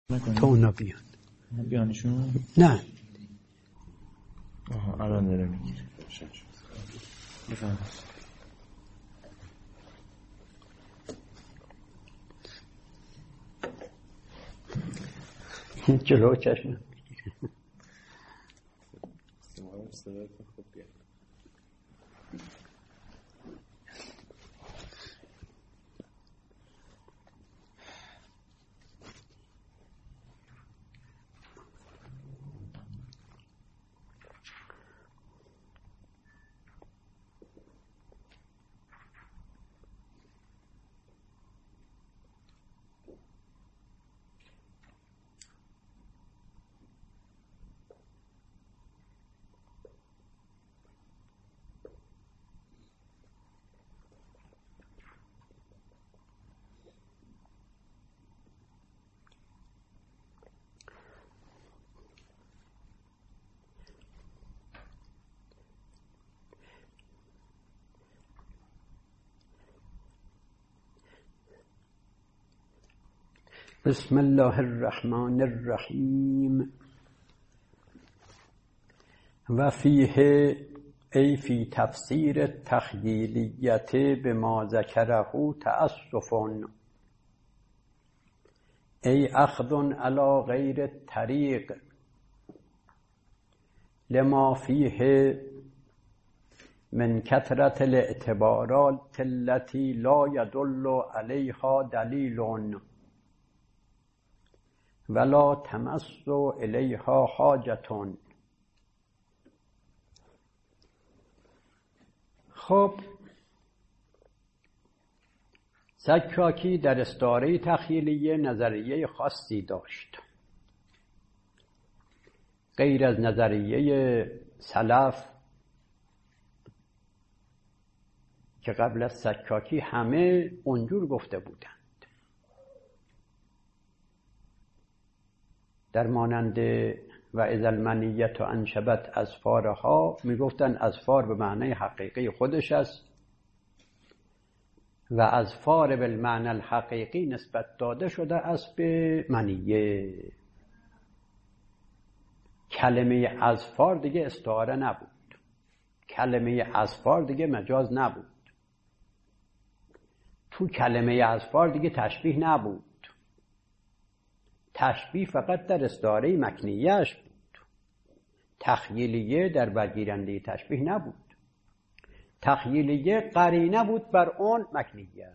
تا اونا بیان. بیانشون؟ نه الان داره میگیره. بفرمایید. جلو چشم بسم الله الرحمن الرحیم. و فیه ای فی تفسیر تخییلیت به ما ذکره تأسف ای اخذ علی غیر طریق لما فیه من کثرت الاعتبارات التي لا يدل علیها دلیل ولا تمس الیها حاجة. خب سکاکی در استعاره تخییلیه نظریه خاصی داشت غیر از نظریه سلف که قبل از سکاکی همه اونجور گفته بودند. در مانند و اذا المنیة انشبت اظفارها میگفتن اظفار به معنای حقیقی خودش است و اظفار بالمعنی الحقیقی نسبت داده شده است به منیه. کلمه اظفار دیگه استعاره نبود، کلمه اظفار دیگه مجاز نبود، تو کلمه اظفار دیگه تشبیه نبود. تشبیه فقط در استعاره مکنیه‌اش بود، تخییلیه در برگیرنده تشبیه نبود. تخییلیه قرینه بود بر اون مکنیه،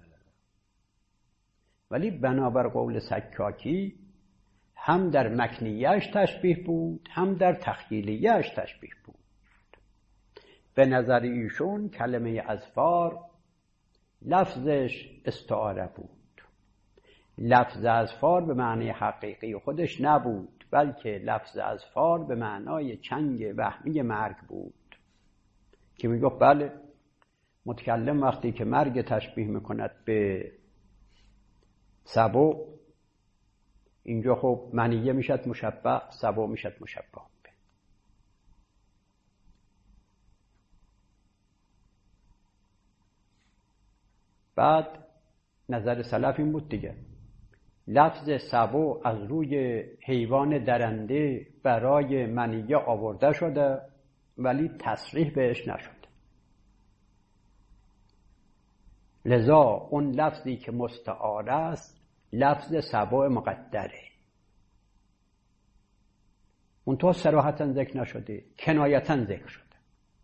ولی بنابر قول سکاکی هم در مکنیه‌اش تشبیه بود هم در تخییلیه‌اش تشبیه بود. به نظر ایشون کلمه اظفار لفظش استعاره بود، لفظ اظفار به معنی حقیقی خودش نبود، بلکه لفظ اظفار به معنای چنگ وهمی مرگ بود که میگفت بله متکلم وقتی که مرگ تشبیه میکند به سبو، اینجا خب منیه میشد مشبه، سبو میشد مشبه به. بعد نظر سلف این بود دیگه، لفظ سبو از روی حیوان درنده برای منیه آورده شده ولی تصریح بهش نشده، لذا اون لفظی که مستعاره است لفظ سبو مقدره، اون تو صراحتاً ذکر نشده، کنایتاً ذکر شده.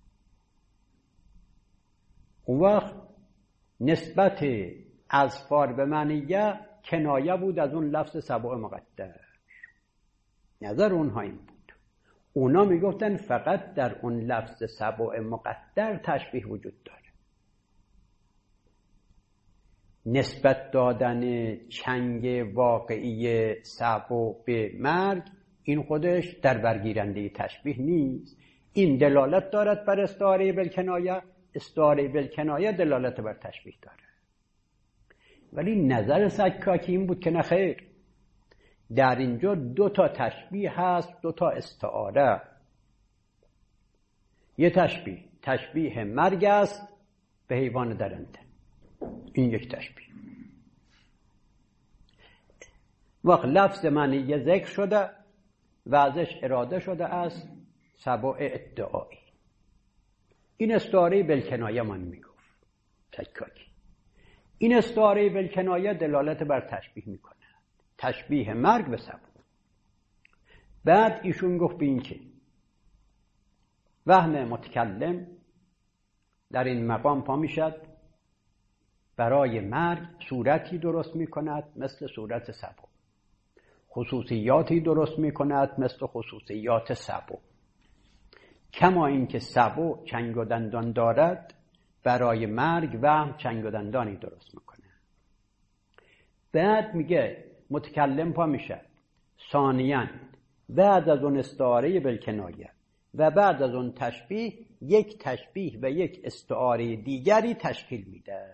اون وقت نسبت اظفار به منیه کنایه بود از اون لفظ سبع مقدر. نظر اونها این بود، اونا میگفتن فقط در اون لفظ سبع مقدر تشبیه وجود داره. نسبت دادن چنگ واقعی سبع به مرگ این خودش در برگیرنده تشبیه نیست، این دلالت دارد بر استعاره بالکنایه، استعاره بالکنایه دلالت بر تشبیه داره. ولی نظر سکاکی این بود که نه خیر، در اینجا دو تا تشبیه هست، دو تا استعاره. یه تشبیه مرگ است به حیوان درنده، این یک تشبیه. وقت لفظ معنی ذکر شده و ازش اراده شده است سبع ادعایی. این استعاره بالکنایه من میگفت سکاکی. این استعاره بالکنایه دلالت بر تشبیه میکنه، تشبیه مرگ به سبع. بعد ایشون گفت به این که وهم متکلم در این مقام پا میشد برای مرگ صورتی درست میکند مثل صورت سبع، خصوصیاتی درست میکند مثل خصوصیات سبع. کما اینکه سبع چنگ و دندان دارد، برای مرگ وهم چنگ و دندانی درست میکنه. بعد میگه متکلم پا میشه ثانیاً بعد از اون استعاره بالکنایه و بعد از اون تشبیه، یک تشبیه و یک استعاره دیگری تشکیل میده.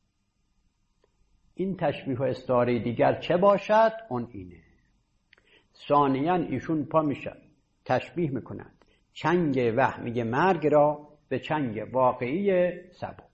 این تشبیه و استعاره دیگر چه باشد؟ اون اینه. ثانیاً ایشون پا میشه تشبیه میکنند چنگ وهمی مرگ را به چنگ واقعی سبع.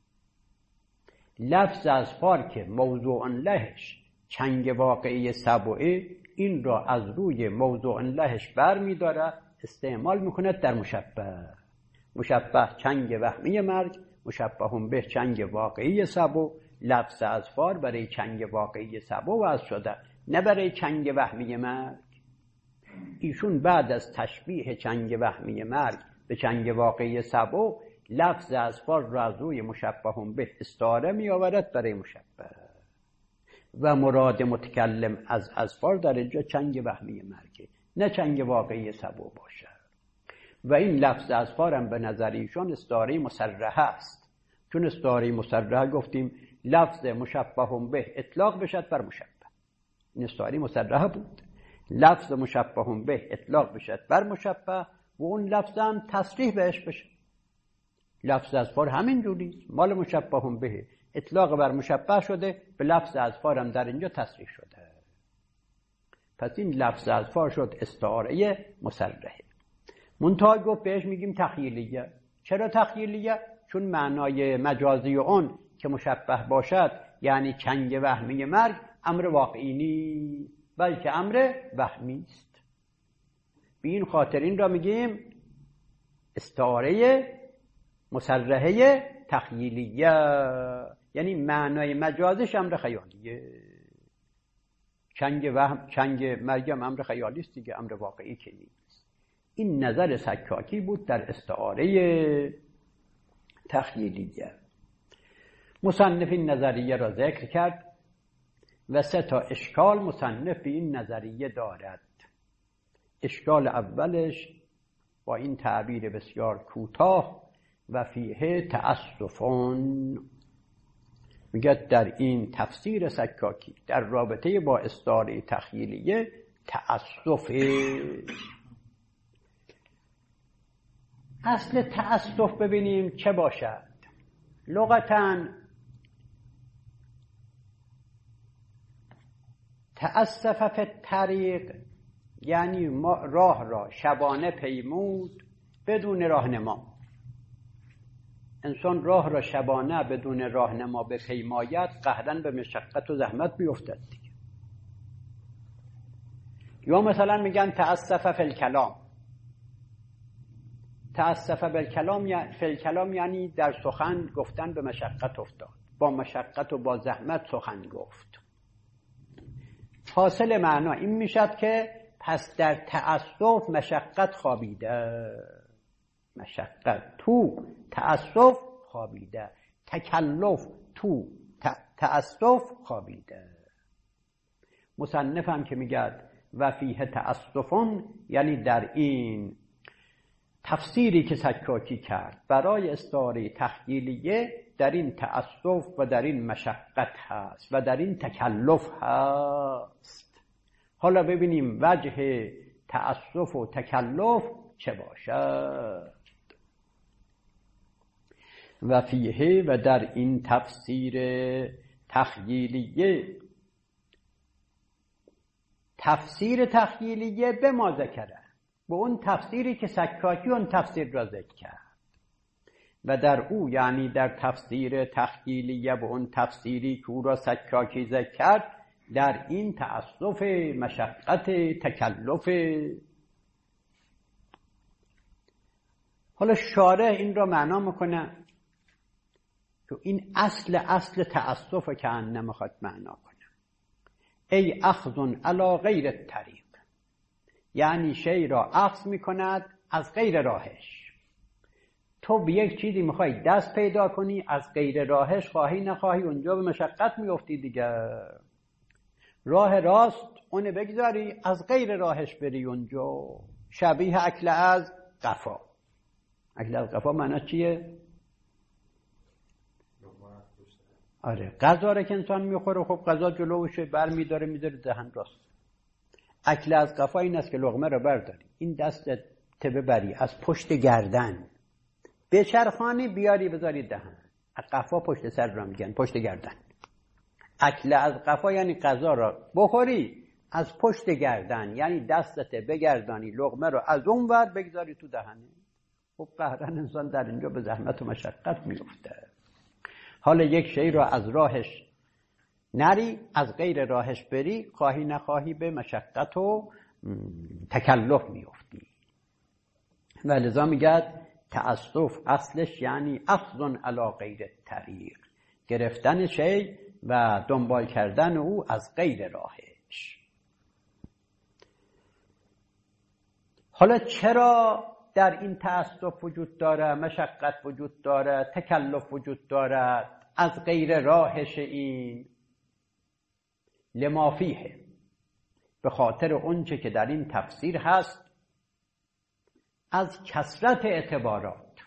لفظ اذفار که موضوع لهش چنگ واقعی سبعه، این را از روی موضوع لهش بر میداره استعمال میکنه در مشبه. مشبه چنگ وهمی مرگ، مشبه به چنگ واقعی سبع. لفظ اذفار برای چنگ واقعی سبع وضع شده، نه برای چنگ وهمی مرگ. ایشون بعد از تشبیه چنگ وهمی مرگ به چنگ واقعی سبع، لفظ اذفار را از روی مشبه به استعاره می آورد برای مشبه. و مراد متکلم از اذفار در اینجا چنگ وهمی مرگه، نه چنگ واقعی سبع باشه. و این لفظ اذفار هم به نظر ایشون استعاره مصرحه است، چون استعاره مصرحه گفتیم لفظ مشبه به اطلاق بشد بر مشبه. این استعاره مصرحه بود، لفظ مشبه به اطلاق بشد بر مشبه و اون لفظ هم تصریح بهش بشه. لفظ اذفار همین جوریست، مال مشبه به اطلاق بر مشبه شده، به لفظ اذفار هم در اینجا تصریح شده. پس این لفظ اذفار شد استعاره مصرحه. منتها گفت بهش میگیم تخیلیه. چرا تخیلیه؟ چون معنای مجازی اون که مشبه باشد یعنی چنگ وهمی مرگ امر واقعی نیست، بلکه امر وهمی است. به این خاطر این را میگیم استعاره مصرحه تخیلیه، یعنی معنای مجازش امر خیالیه. چنگ مرگم امر خیالی است دیگه، امر واقعی که نیست. این نظر سکاکی بود در استعاره تخیلیه. مصنف این نظریه را ذکر کرد و 3 اشکال مصنف به این نظریه دارد. اشکال اولش با این تعبیر بسیار کوتاه و فیه تأسفون، میگه در این تفسیر سکاکی در رابطه با استعاره تخیلیه تأسفه. اصل تأسف ببینیم چه باشد. لغتاً تأسف فی الطریق یعنی راه را شبانه پیمود بدون راهنما. انسان راه را شبانه بدون راهنما بپیماید قهرن به مشقت و زحمت بیفتد دیگه. یا مثلا میگن تأسف فی الکلام. تأسف فی الکلام یعنی در سخن گفتن به مشقت افتاد، با مشقت و با زحمت سخن گفت. حاصل معنا این میشد که پس در تأسف مشقت خوابیده، مشقت تو تأسف خوابیده، تکلف تو تأسف خوابیده. مصنف هم که میگه و فیه تأسفون، یعنی در این تفسیری که سکاکی کرد برای استعاره تخیلیه در این تأسف و در این مشقت هست و در این تکلف هست. حالا ببینیم وجه تأسف و تکلف چه باشد. و فیه و در این تفسیر تخیلیه، تفسیر تخیلیه به ما ذکره، به اون تفسیری که سکاکی اون تفسیر را ذکر کرد. و در او یعنی در تفسیر تخیلیه به اون تفسیری که او را سکاکی ذکر کرد در این تأسف، مشقت، تکلف. حالا شارح این را معنا میکنه که این اصل تأسف که ان نمیخواد معنا کنه. ای اخذ علی غیر الطریق، یعنی شی را اخذ میکند از غیر راهش. تو به یک چیزی میخوای دست پیدا کنی، از غیر راهش خواهی نخواهی اونجا به مشقت میفتی دیگه. راه راست اونه بگذاری، از غیر راهش بری اونجا. شبیه اکل از قفا. اکل از قفا معنی چیه؟ آره، غذا را که انسان میخوره، خب غذا جلوشه بر میداره دهن راست. اکل از قفا این است که لقمه را برداری، این دستت ببری از پشت گردن بچرخانی بیاری بذاری دهن. قفا پشت سر را میگن، پشت گردن. اکل از قفا یعنی غذا را بخوری از پشت گردن، یعنی دستت بگردانی لقمه را از اون ور بگذاری تو دهنه. خب قهرن انسان در اینجا به زحمت و مشقت میفته. حالا یک شی را از راهش نری، از غیر راهش بری، خواهی نخواهی به مشقت و تکلف میفتی. و لذا میگه تأسف اصلش یعنی اخذ علی غیر الطریق، گرفتن شی و دنبال کردن او از غیر راهش. حالا چرا در این تأسف وجود داره، مشقت وجود داره، تکلف وجود داره از غیر راهش؟ این لما فیه، به خاطر اونچه که در این تفسیر هست از کثرت اعتبارات.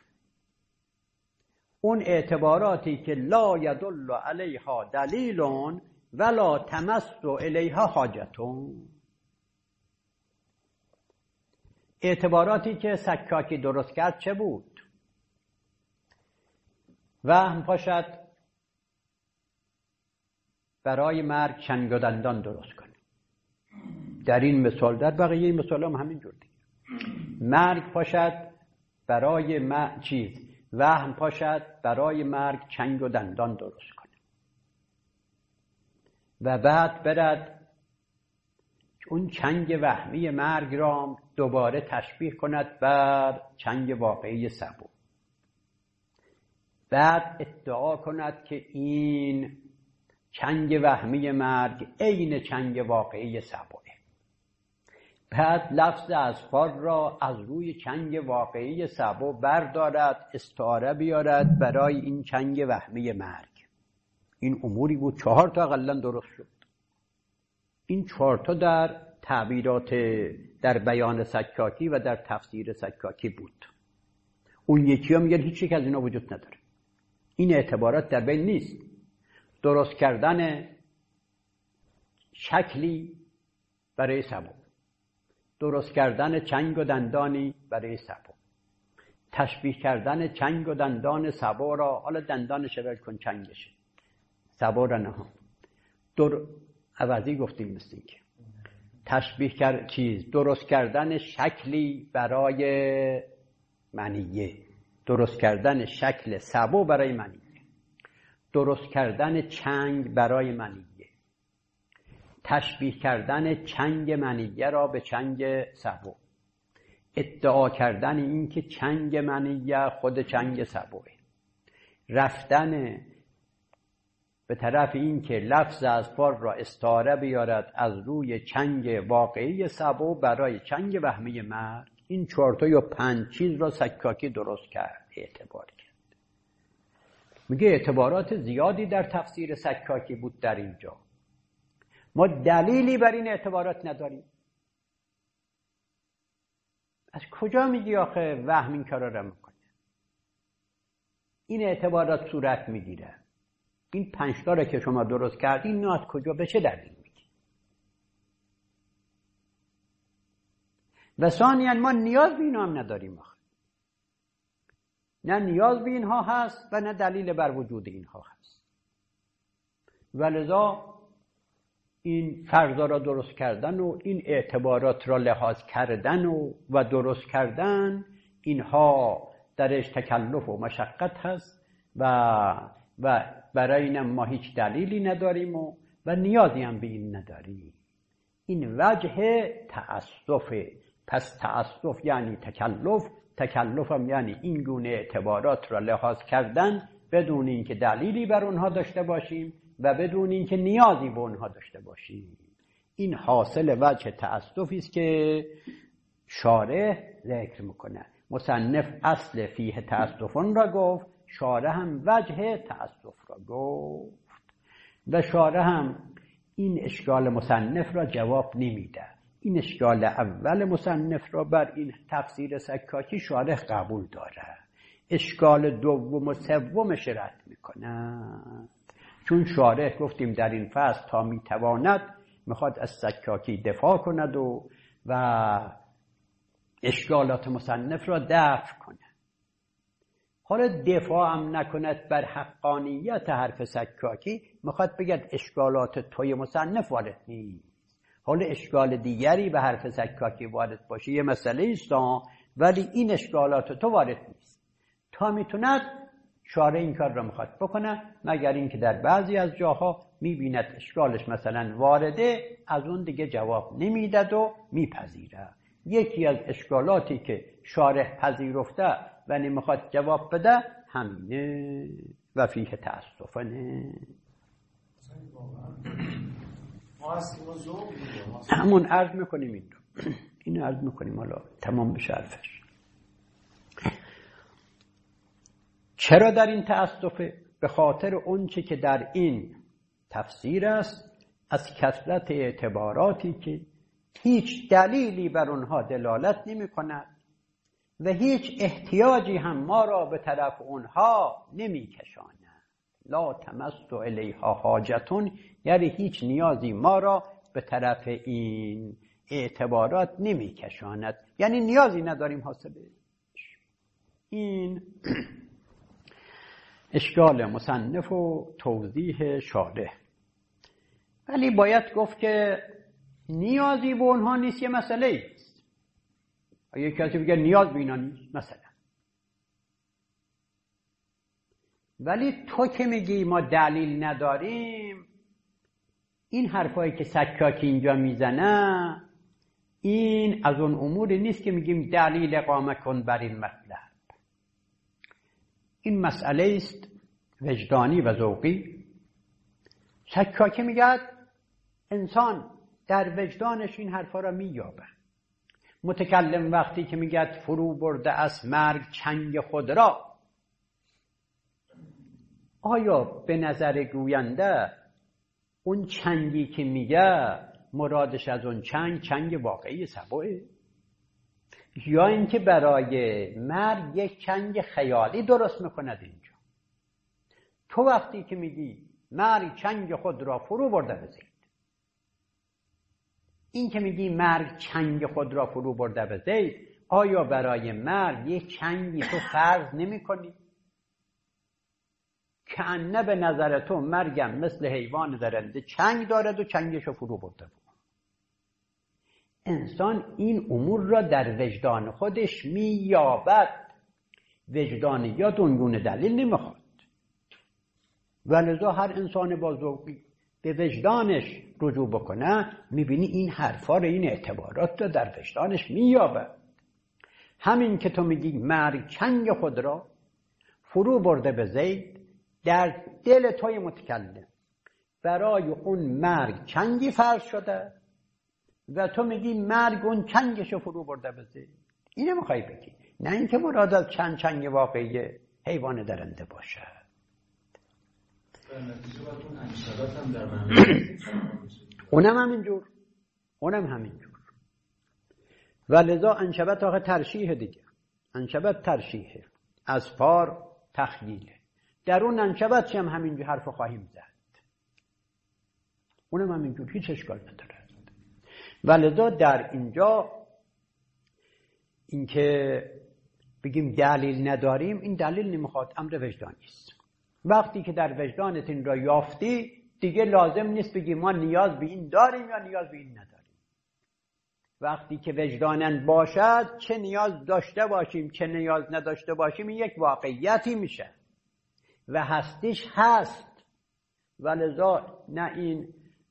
اون اعتباراتی که لا یدل علیها دلیل ولا تمس الیها حاجتون. اعتباراتی که سکاکی درست کرد چه بود؟ وهم پاشد برای مرگ چنگ و دندان درست کنه. در این مثال، در بقیه مثال هم همینجور دیگه. مرگ پاشد برای وهم پاشد برای مرگ چنگ و دندان درست کنه و بعد برد اون چنگ وهمی مرگ را دوباره تشبیه کند بر چنگ واقعی سبو. بعد ادعا کند که این چنگ وهمی مرگ عین چنگ واقعی سبوه. بعد لفظ اسفار را از روی چنگ واقعی سبو بردارد، استعاره بیارد برای این چنگ وهمی مرگ. این اموری بود 4 تا اقلا درست شد. این 4 تا در تعبیرات، در بیان سکاکی و در تفسیر سکاکی بود. اون یکی هم میگن هیچ یک از اینا وجود نداره. این اعتبارات در بین نیست. درست کردن شکلی برای سبو، درست کردن چنگ و دندانی برای سبو، تشبیه کردن چنگ و دندان سبو را، حالا دندانش ول کن چنگشه، سبو را نه، عوضی گفتیم مثل این که تشبیه درست کردن شکلی برای منیه، درست کردن شکل سبو برای منیه، درست کردن چنگ برای منیه، تشبیه کردن چنگ منیه را به چنگ سبو، ادعا کردن این که چنگ منیه خود چنگ سبوه، رفتن به طرف این که لفظ اسفار را استعاره بیارد از روی چنگ واقعی سبو برای چنگ وهمی مرگ. این 4 تا یا 5 چیز را سکاکی درست کرد، اعتبار کرد. میگه اعتبارات زیادی در تفسیر سکاکی بود در اینجا. ما دلیلی بر این اعتبارات نداریم. از کجا میگی آخه وهم این کارا را میکنه؟ این اعتبارات صورت میگیره. این 5 تا را که شما درست کردین، اینو از کجا، به چه دلیل میگی؟ و ثانیاً ما نیاز به اینا هم نداریم آخه. نه نیاز به اینها هست و نه دلیل بر وجود اینها هست. ولذا این فرضا را درست کردن و این اعتبارات را لحاظ کردن و درست کردن، اینها درش تکلف و مشقت هست و برای اینم ما هیچ دلیلی نداریم و و نیازی هم به این نداریم. این وجه تأسفه. پس تأسف یعنی تکلف، تکلف هم یعنی این گونه اعتبارات را لحاظ کردن بدون اینکه دلیلی بر اونها داشته باشیم و بدون اینکه نیازی به اونها داشته باشیم. این حاصل وجه تأسفی است که شارح ذکر میکنه. مصنف اصل فیه تأسفون را گفت، شارح هم وجه تأسف را گفت و شارح هم این اشکال مصنف را جواب نمیده. این اشکال اول مصنف را بر این تفسیر سکاکی شارح قبول داره، اشکال دوم و سومش رد میکنه. چون شارح گفتیم در این فصل تا میتواند میخواد از سکاکی دفاع کند و اشکالات مصنف را دفع کنه. حالا دفاع هم نکند بر حقانیت حرف سکاکی، میخواد بگد اشکالات توی مصنف وارد نیست. حالا اشکال دیگری به حرف سکاکی وارد باشه یه مسئله است، ولی این اشکالات تو وارد نیست. تا میتوند شارح این کار را میخواد بکنه، مگر اینکه در بعضی از جاها میبیند اشکالش مثلا وارده، از اون دیگه جواب نمیدد و میپذیره. یکی از اشکالاتی که شارح پذیرفته و نمیخواد جواب بده همینه و فیه تأسفنه. همون عرض میکنیم این عرض میکنیم حالا تمام بشه حرفش. چرا در این تأسفه؟ به خاطر اونچه که در این تفسیر است از کثرت اعتباراتی که هیچ دلیلی بر اونها دلالت نمی کند و هیچ احتیاجی هم ما را به طرف اونها نمی کشاند. لا تمس الیها حاجتون، یعنی هیچ نیازی ما را به طرف این اعتبارات نمی کشاند، یعنی نیازی نداریم حاصله. این اشکال مصنف و توضیح شارح. ولی باید گفت که نیازی به اونها نیست، یه مسئله است. اگه کسی بگه نیاز به اینا نیست مثلا، ولی تو که میگی ما دلیل نداریم، این حرفایی که سکاکی اینجا میزنه این از اون اموری نیست که میگیم دلیل اقامه کن بر این مطلب. این مسئله است وجدانی و ذوقی. سکاکی میگه انسان در وجدانش این حرفا را مییابه. متکلم وقتی که میگه فرو برده از مرگ چنگ خود را، آیا به نظر گوینده اون چنگی که میگه مرادش از اون چنگ واقعی سبعه، یا اینکه برای مرگ یک چنگ خیالی درست میکند اینجا؟ تو وقتی که میگی مرگ چنگ خود را فرو برده بزید، این که میگی مرگ چنگ خود را فرو برده بزید، آیا برای مرگ یک چنگی تو فرض نمی کنی؟ که انه به نظر تو مرگم مثل حیوان درنده چنگ دارد و چنگشو فرو برده بود. انسان این امور را در وجدان خودش مییابد. وجدانیات اونگونه دلیل نمیخواد. ولذا هر انسان با ذوقی به وجدانش رجوع بکنه، میبینی این حرفا رو، این اعتبارات رو در وجدانش مییابد. همین که تو میگی مرگ چنگ خود را فرو برده به زید، در دل توی متکلم برای اون مرگ چنگی فرض شده و تو میگی مرگ اون چنگشو فرو برده به زید. اینو میخوای بگی، نه اینکه مراد از چنگ واقعی حیوان درنده باشه. اونم همینجور. ولذا انشبت آخه ترشیح دیگه، انشبت ترشیحه، اسفار تخییله. در اون انشبت هم همینجور حرف خواهیم زد، اونم همینجور، هیچ اشکال نداره. ولذا در اینجا اینکه بگیم دلیل نداریم، این دلیل نمیخواد، امر وجدانی است. وقتی که در وجدانت این را یافتی، دیگه لازم نیست بگی ما نیاز به این داریم یا نیاز به این نداریم. وقتی که وجدانن باشد، چه نیاز داشته باشیم چه نیاز نداشته باشیم، این یک واقعیتی میشه و هستیش هست. ولذا نه این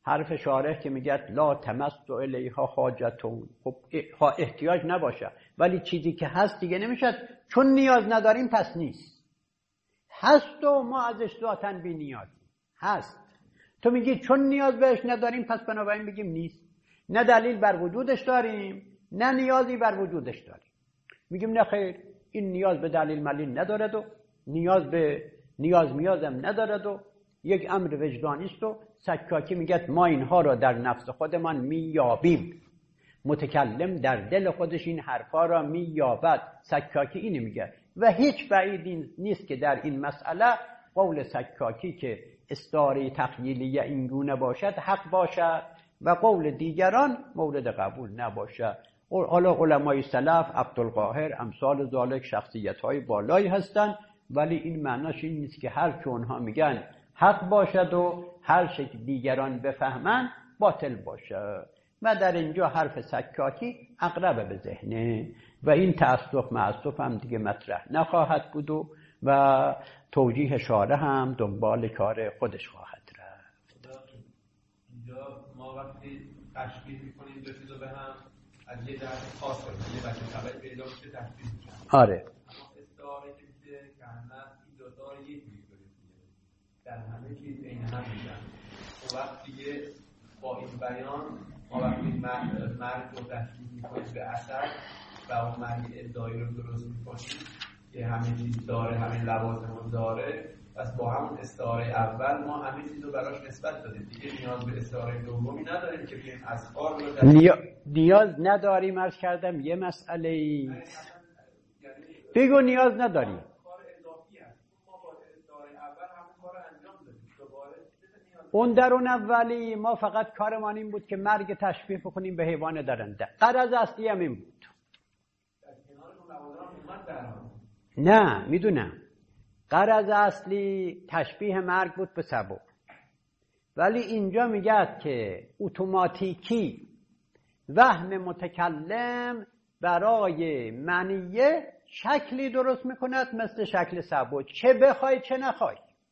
حرف شارح که میگه لا تمس الیها حاجتون، خب احتیاج نباشه، ولی چیزی که هست دیگه نمیشه، چون نیاز نداریم پس نیست. هست و ما ازش ذاتاً بی نیاز هست. تو میگی چون نیاز بهش نداریم پس بنابراین بگیم نیست. نه دلیل بر وجودش داریم نه نیازی بر وجودش داریم. میگیم نه خیر، این نیاز به دلیل ملیل ندارد و نیاز به نیازم ندارد و یک امر وجدانی است. و سکاکی میگه ما اینها را در نفس خودمان مییابیم. متکلم در دل خودش این حرفا را مییابد. سکاکی اینو میگه و هیچ بعید نیست که در این مسئله قول سکاکی که استعاره تخیلیه اینگونه باشد حق باشد و قول دیگران مورد قبول نباشد. حالا علمای سلف عبدالقاهر امثال ذالک شخصیت‌های بالایی هستند، ولی این معناش این نیست که هر که اونها میگن حق باشد و هر شکل دیگران بفهمن باطل باشد. و در اینجا حرف سکاکی اقرب به ذهنه و این معصف هم دیگه مطرح نخواهد بود و توجیه شارح هم دنبال کار خودش خواهد رفت. اینجا ما وقتی تشبیه میکنیم دو چیزو به هم از یه جهت خاص کنیم، یه بچه خبری پیدا میشه تشبیه میکنیم. آره. اما استعاره که میشه که همه این دوتا رو یک میکنیم در همه چیز این هم میشن. و وقتی با این بیان ما وقتی مرگ رو تشبیه میکنیم به اثر و اون معنی ادعایی رو درست میکنیم که همه چیز داره، همه لوازم داره، پس با همون استعاره اول ما همه چیز رو براش نسبت دادیم دیگه، نیاز به استعاره دومی نداریم که بیم اصفار رو نیاز نداریم. عرض کردم یه مسئله بگو نیاز نداریم. کار اضافی هست، ما با استعاره اول همون کار رو انجام دادیم، دوباره اون در اون اولی ما فقط کارمان این بود که مرگ تشبیه بکنیم به حیوان درنده. غرض اصلی هم این بود. در کنار اون لوازم اومد در هم. نه میدونم غرض اصلی تشبیه مرگ بود به سبب، ولی اینجا میگه که اتوماتیکی وهم متکلم برای معنیه شکلی درست میکند مثل شکل سبب، چه بخوای چه نخوای،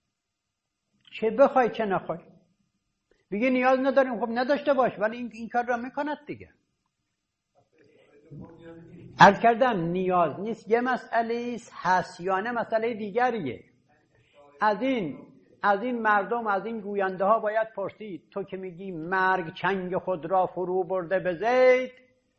چه بخوای چه نخوای. بگی نیاز نداریم، خب نداشته باش، ولی این کار را میکند دیگه. عرض کردم نیاز نیست یه مسئله است، حسیانه مسئله دیگریه. از این مردم، از این گوینده ها باید پرسید. تو که میگی مرگ چنگ خود را فرو برده به زید،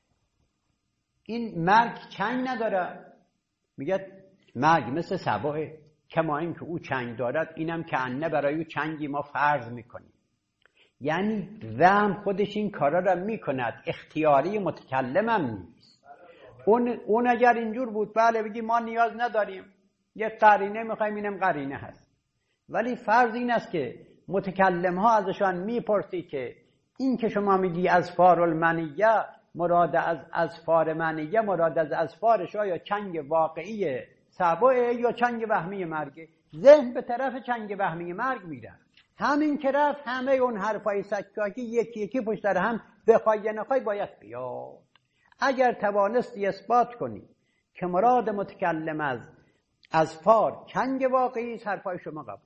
این مرگ چنگ نداره. میگه مرگ مثل سبعه، کما این که او چنگ دارد اینم که انه برای او چنگی ما فرض میکنیم. یعنی وهم خودش این کارا را میکند، اختیاری متکلم هم نیست. اون اگر اینجور بود بله بگی ما نیاز نداریم، یک قرینه میخوایم اینم قرینه هست، ولی فرض این است که متکلم ها ازشان میپرسی که این که شما میگی اظفار المنیه مراد از اظفار منیه مراد از اظفارش آیا چنگ واقعی سبعه یا چنگ وهمی مرگ؟ ذهن به طرف چنگ وهمی مرگ میره. همین که رفت همه اون حرفای سکاکی یکی یکی پشت سر هم بخوای یا نخوای باید بیاد. اگر توانستی اثبات کنی که مراد متکلم از اظفار چنگ واقعی حرفای شما قبول.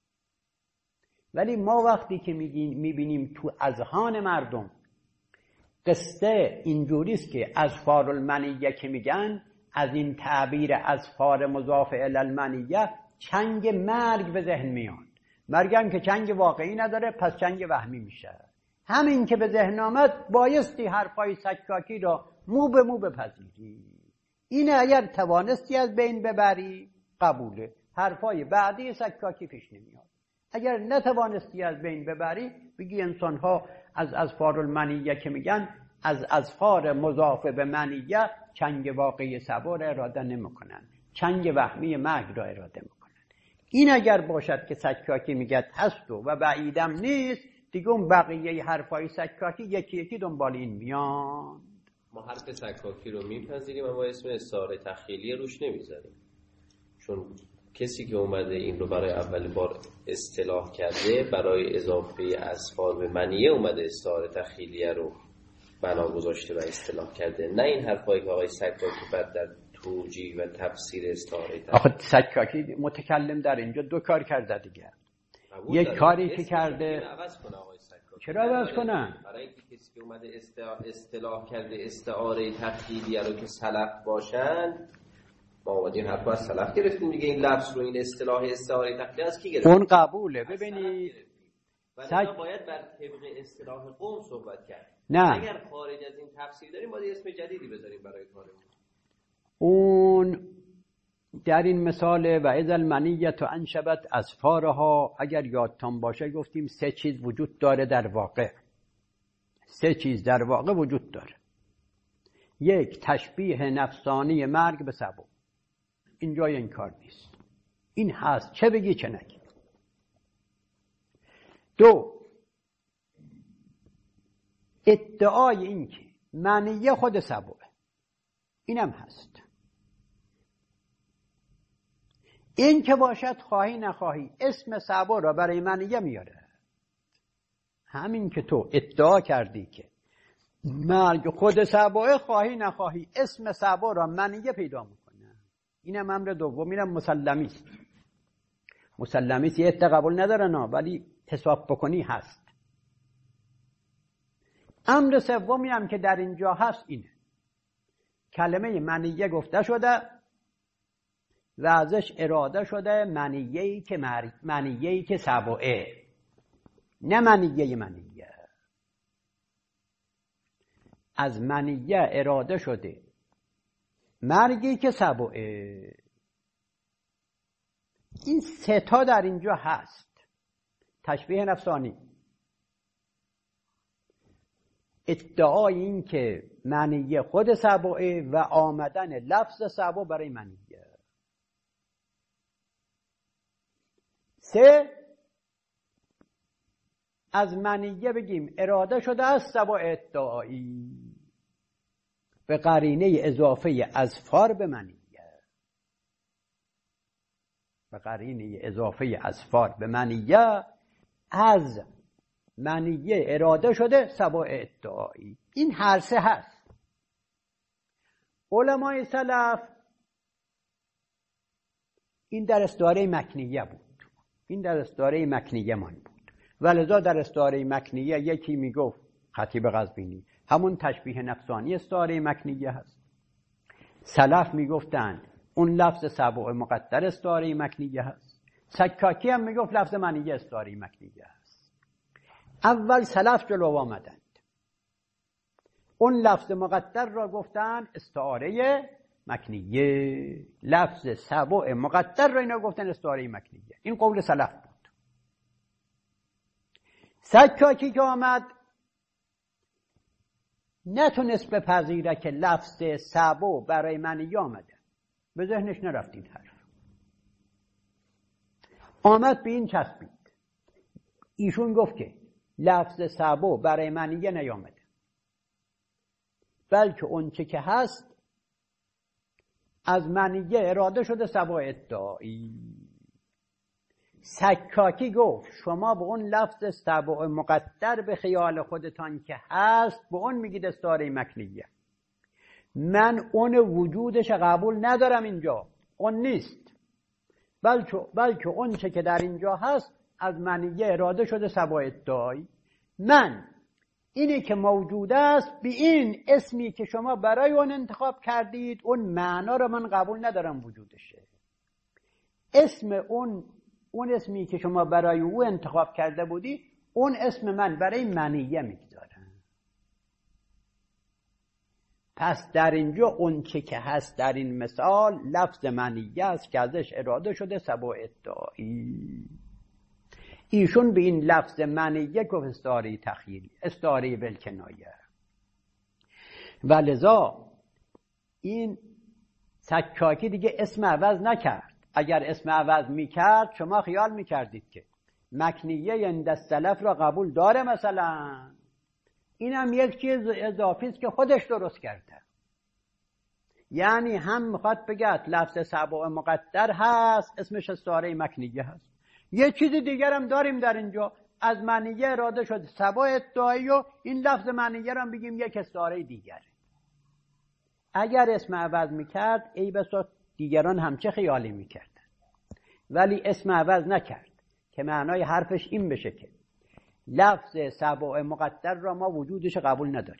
ولی ما وقتی که میبینیم تو اذهان مردم قصه اینجوریست که اظفار المنیه که میگن از این تعبیر اظفار مضاف الی المنیه چنگ مرگ به ذهن میاد. مرگ هم که چنگ واقعی نداره پس چنگ وهمی میشه. همین که به ذهن آمد بایستی حرفای سکاکی را مو به مو بپذیری. این اگر توانستی از بین ببری قبوله، حرفای بعدی سکاکی پیش نمیاد. اگر نتوانستی از بین ببری بگی انسان ها از اظفار المنیه که میگن از اظفار مضاف به منیه چنگ واقعی سبا را اراده نمیکنن، چنگ وهمی مرگ را اراده میکنن. این اگر باشد که سکاکی میگه هست و بعیدم نیست، دیگه اون بقیه حرفای سکاکی یکی یکی دنبال این میان. ما حرف سکاکی رو میپذیریم اما اسم استعاره تخیلیه روش نمیذاریم، چون کسی که اومده این رو برای اول بار اصطلاح کرده برای اضافه اظفار به منیه اومده استعاره تخیلیه رو بنا گذاشته و اصطلاح کرده، نه این حرفایی که آقای سکاکی بعد در توجیه و تفسیر استعاره تخیلیه. آخه سکاکی متکلم در اینجا دو کار کرده دیگه. یک کاری که کرده چرا عوض کنن؟ برای اینکه کسی که اومده اصطلاح کرده استعاره تخیلیه رو که سلف باشن، ما اومدیم حرف از سلف گرفتیم دیگه. این لفظ رو، این اصطلاح استعاره تخیلیه از کی گرفتیم؟ اون قبوله. ببینید باید بر طبق اصطلاح قوم صحبت کرد. نه، اگر خارج از این تفسیر داریم باید اسم جدیدی بذاریم برای کارمون. اون در این مثال و اذا المنیة انشبت اظفارها، اگر یادتان باشه گفتیم 3 چیز وجود داره در واقع. 3 چیز در واقع وجود داره. 1 تشبیه نفسانی مرگ به سبب، این جای انکار نیست، این هست چه بگی چه نگی. 2 ادعای این که منیه خود سببه، اینم هست. این که باشد خواهی نخواهی اسم سبب را برای منیه میاره. همین که تو ادعا کردی که مرگ خود سببه، خواهی نخواهی اسم سبب را منیه پیدا میکنه. اینم امر دوم، اینم مسلمی است. مسلمی است، یه ادعا قبول نداره نه، ولی حساب بکنی هست. امر سومی هم که در اینجا هست اینه، کلمه منیه گفته شده و ازش اراده شده منیه‌ای که سبعه، نه منیه. از منیه اراده شده مرگی که سبعه. این 3 تا در اینجا هست. تشبیه نفسانی، ادعای این که منیه خود سبعه و آمدن لفظ سبع برای منیه. 3 از منیه بگیم اراده شده از سبع ادعایی به قرینه اضافه اظفار به منیه. به قرینه اضافه اظفار به منیه، از منیه اراده شده سبع ادعایی. این هر 3 هست. علمای سلف این در استعاره مکنیه بود، این در استعاره مکنیه من بود. ولذا در استعاره مکنیه یکی میگفت، خطیب قزوینی، همون تشبیه نفسانی استعاره مکنیه هست. سلف میگفتند اون لفظ سبع مقدر استعاره مکنیه هست. سکاکی هم میگفت لفظ منیه استعاره مکنیه هست. اول سلف جلو آمدند، اون لفظ مقدر را گفتن استعاره مکنیه، لفظ سبع مقدر را اینا گفتن استعاره مکنیه. این قول سلف بود. سکاکی که آمد نتونست بپذیره که لفظ سبع برای منیه آمده، به ذهنش نرفت این حرف، آمد به این چسبید. ایشون گفت که لفظ سبع برای منیه نیامده، بلکه اون چه که هست از منیه اراده شده سبع ادعایی. سکاکی گفت شما به اون لفظ سبع مقدر به خیال خودتان که هست به اون میگید استعاره مکنیه. من اون وجودش قبول ندارم، اینجا اون نیست، بلکه اون چه که در اینجا هست از منیه اراده شده سبع ادعایی. من اینی که موجود است به این اسمی که شما برای اون انتخاب کردید، اون معنا رو من قبول ندارم وجودشه. اسم اون اسمی که شما برای او انتخاب کرده بودی، اون اسم من برای منیه میگذارم. پس در اینجا اون چه که هست در این مثال لفظ منیه است که ازش اراده شده سبع ادعایی. ایشون به این لفظ منیه گفت استعاره تخیلی، استعاره بالکنایه. ولذا این سکاکی دیگه اسم عوض نکرد. اگر اسم عوض میکرد شما خیال میکردید که مکنیه عند السلف را قبول داره مثلا. اینم یک چیز اضافی است که خودش درست کرده. یعنی هم میخواد بگه لفظ سبع مقدر هست، اسمش استعاره مکنیه هست. یه چیز دیگر هم داریم در اینجا، از منیه اراده شده سبع ادعایی و این لفظ منیه هم بگیم یک استعاره دیگره. اگر اسم عوض میکرد ای بسا دیگران هم چه خیالی میکردن، ولی اسم عوض نکرد که معنای حرفش این بشه که لفظ سبع مقدر را ما وجودش قبول نداریم،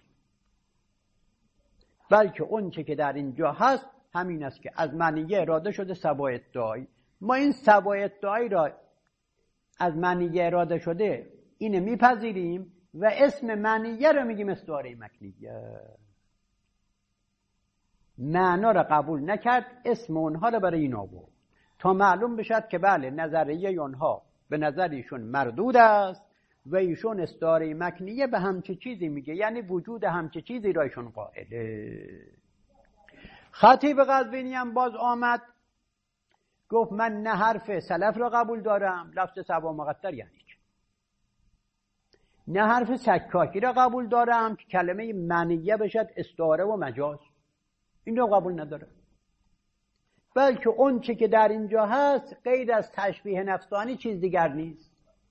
بلکه اون چه که در اینجا هست همین است که از معنیه اراده شده سبع ادعایی. ما این سبع ادعایی را از معنیه اراده شده اینه میپذیریم و اسم معنیه را میگیم استعاره مکنیه. معنا را قبول نکرد، اسم اونها را برای این آورد تا معلوم بشد که بله نظریه اونها به نظر ایشون مردود است و ایشون استعاره مکنیه به همچه چیزی میگه، یعنی وجود همچه چیزی را ایشون قائله. خطیب قزوینی هم باز آمد گفت من نه حرف سلف را قبول دارم، لفظ سبع مقدر یعنی چه، نه حرف سکاکی را قبول دارم که کلمه معنیه بشد استعاره و مجاز، این را قبول ندارم، بلکه اون چه که در اینجا هست غیر از تشبیه نفسانی چیز دیگر نیست.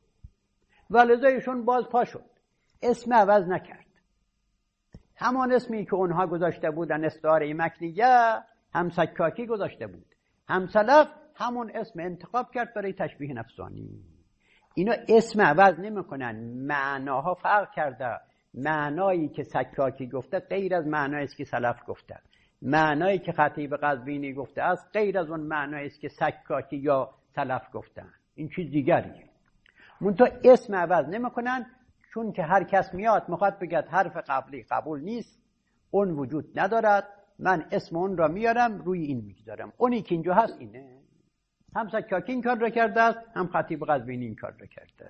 ولذا ایشون باز پا شد، اسم عوض نکرد، همان اسمی که اونها گذاشته بودن استعاره مکنیه هم سکاکی گذاشته بود هم سلف، همون اسم انتخاب کرد برای تشبیه نفسانی. اینا اسم عوض نمی کنن، معناها فرق کرده. معنایی که سکاکی گفته غیر از معنایی است که سلف گفته، معنایی که خطیب قزوینی گفته است غیر از اون معنایی است که سکاکی یا سلف گفتن، این چیز دیگریه. منتها اسم عوض نمیکنن، چون که هر کس میاد میخواد بگه حرف قبلی قبول نیست، اون وجود ندارد، من اسم اون را میارم روی این میگذارم، اونی که اینجا هست اینه. هم سکاکی این کار را کرده است، هم خطیب قزوینی این کار را کرده.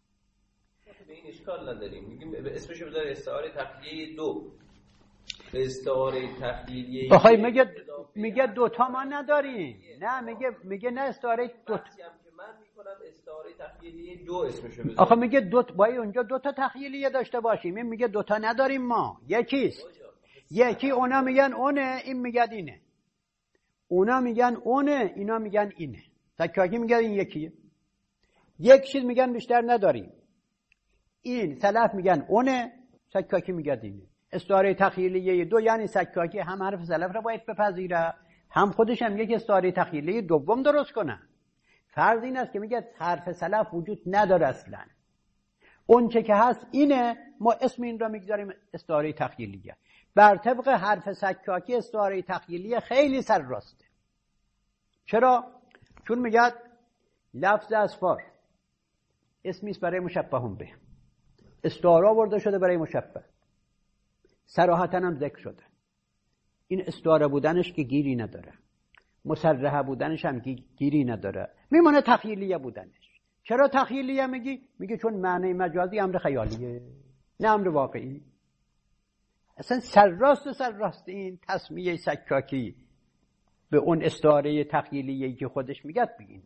به این اشکال نداریم، میگیم اسمشو بذار استعاره تخیلیه 2. استعاره تخیلیه بخوای میگه دوتا ما نداریم، نه میگه نه استعاره دوتا من میکنم استعاره تخیلیه 2 اسمشو بذار. آخه میگه باید اونجا دوتا تخیلیه داشته باشیم، این میگه دوتا نداریم ما، یکیست. یکی اونا میگن اونه، این میگه اینه. اونا میگن اونه، اینا میگن اینه. سکاکی میگه این یکیه. یک چیز میگن بیشتر نداریم. این سلف میگن اونه، سکاکی میگه اینه. استعاره تخیلیه 2 یعنی سکاکی هم حرف سلف را باید بپذیره، هم خودش هم یک استعاره تخیلیه دوم درست کنه. فرض این است که میگه حرف سلف وجود نداره اصلا، اون چه که هست اینه، ما اسم این را میگذاریم استعاره تخیلیه. بر طبق حرف سکاکی استعاره تخیلیه خیلی سر راسته. چرا؟ چون میگه لفظ اسفار اسمی است برای مشبه به، استعاره آورده شده برای مشبه، صراحتاً هم ذکر شده. این استعاره بودنش که گیری نداره، مصرحه بودنش هم گیری نداره، میمونه تخیلیه بودنش. چرا تخیلیه میگی؟ میگه چون معنی مجازی امر خیالیه نه امر واقعی. اصلا سرراست این تسمیه سکاکی به اون استعاره تخیلیه‌ای که خودش میگه بگین.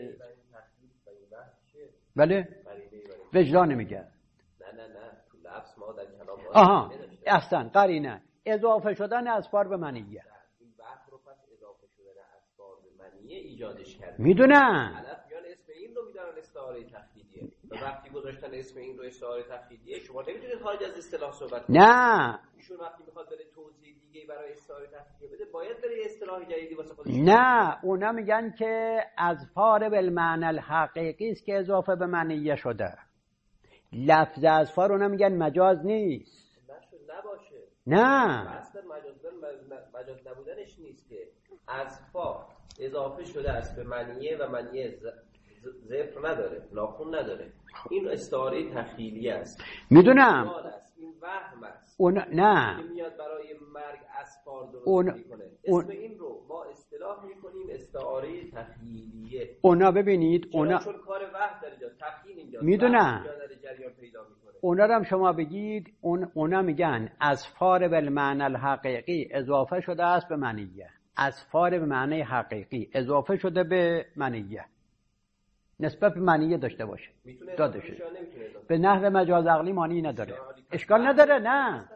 بله وجدان میگه. نه تو لفظ ما در کلام آها احسن قرینه اضافه شدن اسفار به معنیه. این بحث رو پس اضافه شدن اسفار به معنیه ایجادش کرد. میدونم. الف میان اسم این رو میدونن استعاره تخیلیه. و وقتی گذاشتن اسم این رو استعاره تخیلیه، شما نمیتونید خارج از اصطلاح صحبت کنید. نه. ایشون وقتی میخواد بره توضیح دیگه برای استعاره تخیلیه بده، باید بره اصطلاح جدیدی واسه خودش. نه، اونا میگن که اظفار بالمعنی الحقیقی است که اضافه به معنیه شده. لفظ اظفار اونا میگن مجاز نیست. نباشه. نه. اصلا مجاز نبودنش نیست که اظفار اضافه شده است به معنیه و معنیه ظفر نداره، ناخن نداره. این استعاره تخیلیه است. میدونم. این وهم است. نه. که میاد برای مرگ اسفار درست میکنه. اسم این رو ما اصطلاح میکنیم استعاره تخیلیه. اونا ببینید چون کار وهم در اینجا، تخیل اینجا. میدونم. جریان پیدا میکنه. اونا رو هم شما بگید، اونا میگن اظفار بالمعنی الحقیقی اضافه شده است به معنیه. اظفار به معنی حقیقی اضافه شده به معنیه. نسبت به معنیه داشته باشه. داده شده. به نحو مجاز عقلی معنی نداره. اشکال نداره. نه.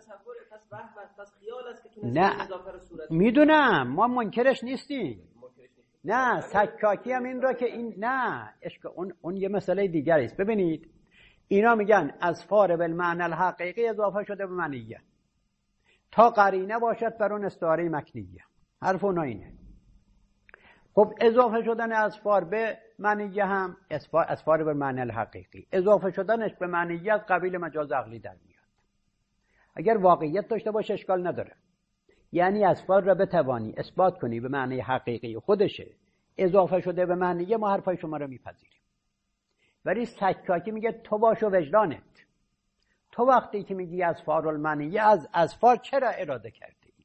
نه. میدونم. ما منکرش نیستیم. نه. سکاکی هم این را که این نه. اون یه مسئله دیگری است. ببینید. اینا میگن اظفار بالمعنی الحقیقی اضافه شده به معنیه. تا قرینه باشد بر اون استعاره مکنیه. حرف اونا اینه. خب اضافه شدن اسفار به معنیه هم اسفار به معنی الحقیقی، اضافه شدنش به معنیه از قبیل مجاز عقلی در میاد. اگر واقعیت داشته باشه اشکال نداره، یعنی اسفار را بتوانی اثبات کنی به معنی حقیقی خودشه، اضافه شده به معنیه، ما حرفای شما رو میپذیریم. ولی سکاکی میگه تو باش و وجدانت، تو وقتی که میگی اسفار المعنیه از اسفار چرا اراده کرده ای؟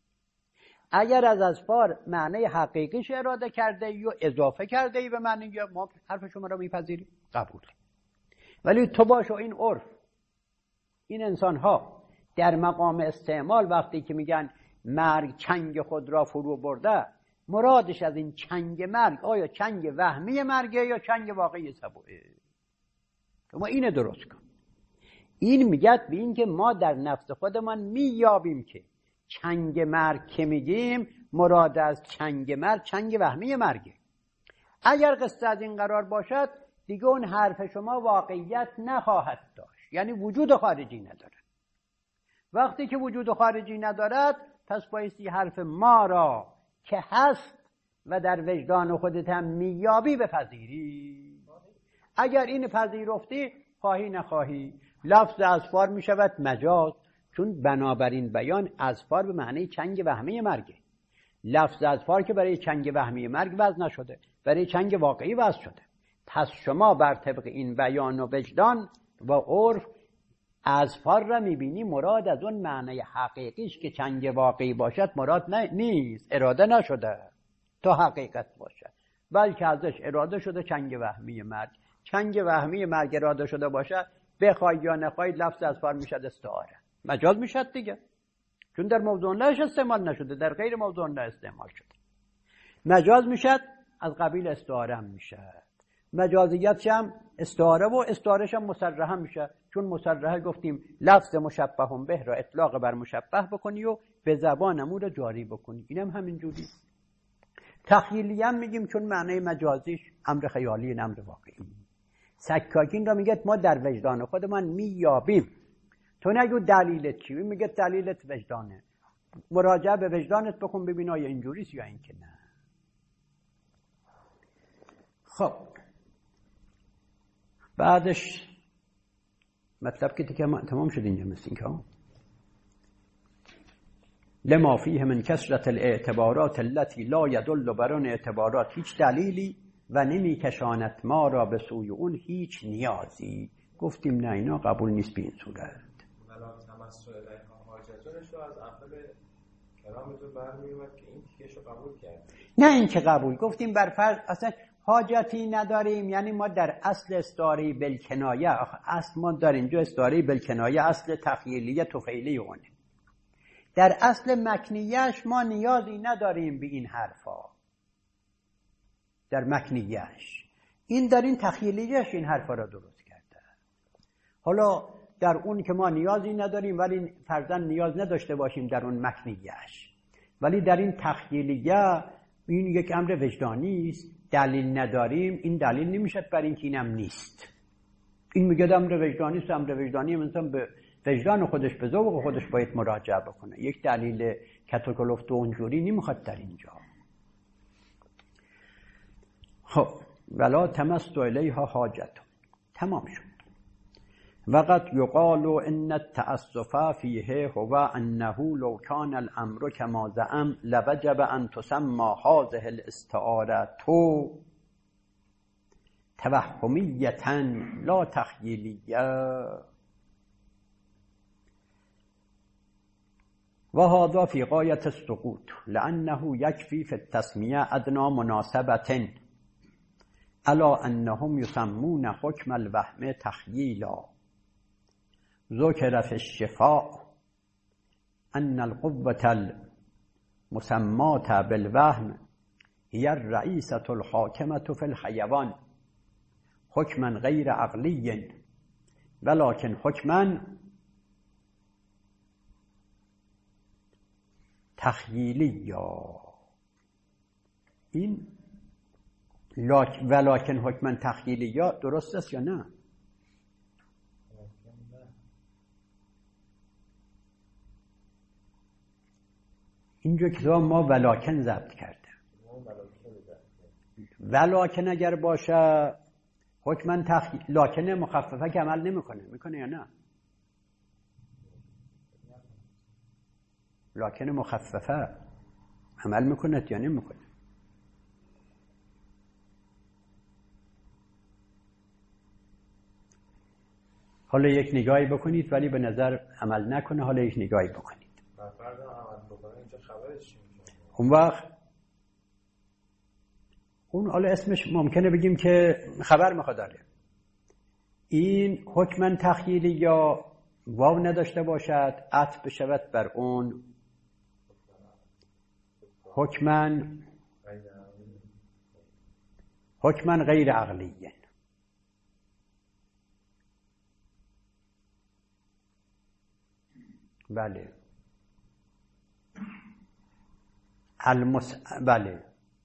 اگر از اسفار معنی حقیقیش اراده کرده ای و اضافه کرده ای به معنیه، ما حرف شما رو میپذیریم، قبوله. ولی تو باش و این عرف، این انسان ها در مقام استعمال وقتی که میگن مرگ چنگ خود را فرو برده، مرادش از این چنگ مرگ آیا چنگ وهمی مرگه یا چنگ واقعی سبوعه؟ شما اینه درست کن. این میگد به این که ما در نفس خودمان مییابیم که چنگ مرگ که میگیم مراد از چنگ مرگ چنگ وهمی مرگه. اگر قصه از این قرار باشد دیگه اون حرف شما واقعیت نخواهد داشت، یعنی وجود خارجی نداره. وقتی که وجود خارجی ندارد پس بایستی حرف ما را که هست و در وجدان خودت هم میابی بپذیری. اگر این پذیرفتی خواهی نخواهی لفظ اسفار میشود مجاز، چون بنابراین بیان اسفار به معنی چنگ وهمی مرگه. لفظ اسفار که برای چنگ وهمی مرگ وضع نشده، برای چنگ واقعی وضع شده. پس شما بر طبق این بیان و وجدان و عرف اسفار را میبینی مراد از اون معنی حقیقیش که چنگ واقعی باشد مراد نیست، اراده نشده تا حقیقت باشد، بلکه ازش اراده شده چنگ وهمی مرگ. چنگ وهمی مرگ اراده شده باشد، بخوای یا نخوای لفظ اسفار میشد استعاره، مجاز میشد دیگه، چون در موضوع لهش استعمال نشده، در غیر موضوع له استعمال شده. مجاز میشد، از قبیل استعاره هم میشد. مجازیت هم استعاره و استعارهش هم مصرحه میشه، چون مصرحه گفتیم لفظ مشبه به را اطلاق بر مشبه بکنی و به زبان امو را جاری بکنی. اینم همین جوری. تخییلی هم میگیم چون معنی مجازیش امر خیالی، امر واقعی. سکاکین را میگه ما در وجدان خودمان مییابیم. تو نگو دلیلت چی، میگه دلیلت وجدانه، مراجعه به وجدانت بکن ببین آیا اینجوریست یا این که نه. خب بعدش مطلب که تمام شد اینجا مثل این که لما فیه من کثرت الاعتبارات التي لا يدل بر آن اعتبارات، هیچ دلیلی و نمی کشاند ما را به سوی اون هیچ نیازی. گفتیم نه اینا قبول نیست به این صورت. ولی تمسح الیها حاجتونش رو از اول کلامتون برمیومد که این تیکش رو قبول کرد. نه این که قبول، گفتیم بر فرض اصلا حاجتی نداریم، یعنی ما در اصل استعاره بالکنایه، اصل ما در اینجا استعاره بالکنایه اصل تخییلیه طفیلی اونه. در اصل مکنیهش ما نیازی نداریم به این حرفا. در مکنیهش این در این تخییلیش این حرفا را درست کرده. حالا در اون که ما نیازی نداریم ولی فرضاً نیاز نداشته باشیم در اون مکنیهش، ولی در این تخییلیه این یک امر وجدانی است، دلیل نداریم، این دلیل نمیشد برای اینکه اینم نیست. این میگه امر وجدانی است، امر وجدانی انسان به وجدان خودش به ذوق خودش باید مراجعه بکنه، یک دلیل کتوکلفت و اونجوری نمیخواد در اینجا. خب ولا تمس الیها حاجت، تمام شد. وقد یقال ان التأسف فیه هو انه لو کان الامر كما زعم لوجب ان تسمى هذه الاستعاره توهمیه لا تخییلیه و هذا في غایة السقوط لأنه يكفي في التسمية أدنى مناسبة على أنهم يسمون حكم الوهم تخييلا. ذكر في الشفاء أن القوة المسماة بالوهم هي الرئيسة الحاكمة في الحيوان حكما غير عقلي ولكن حكما تخییلی. یا این ولکن حکمن تخییلی یا درست است یا نه؟ اینجا کتاب ما ولکن ضبط کرده. ولکن اگر باشه حکمن لکن مخففه که عمل میکنه یا نه؟ لکن مخففه عمل میکنه یا نمیکنه؟ حالا یک نگاهی بکنید ولی به نظر عمل نکنه. حالا یک نگاهی بکنید. اون وقت اون حالا اسمش ممکنه بگیم که خبر میخواد داره. این حکمن تخییلی یا واو نداشته باشد، عطف بشود بر اون حکمن غیر عقلیه. بله بله